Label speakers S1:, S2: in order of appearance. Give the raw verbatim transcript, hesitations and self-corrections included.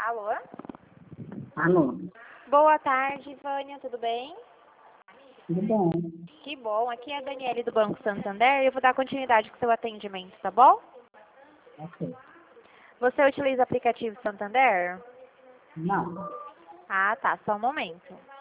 S1: Alô?
S2: Alô,
S1: Boa tarde, Vânia, tudo bem?
S2: tudo bom?
S1: Que bom, aqui é a Daniele do Banco Santander e eu vou dar continuidade com o seu atendimento, tá bom?
S2: Ok.
S1: Você utiliza o aplicativo Santander?
S2: Não.
S1: Ah, tá, só um momento.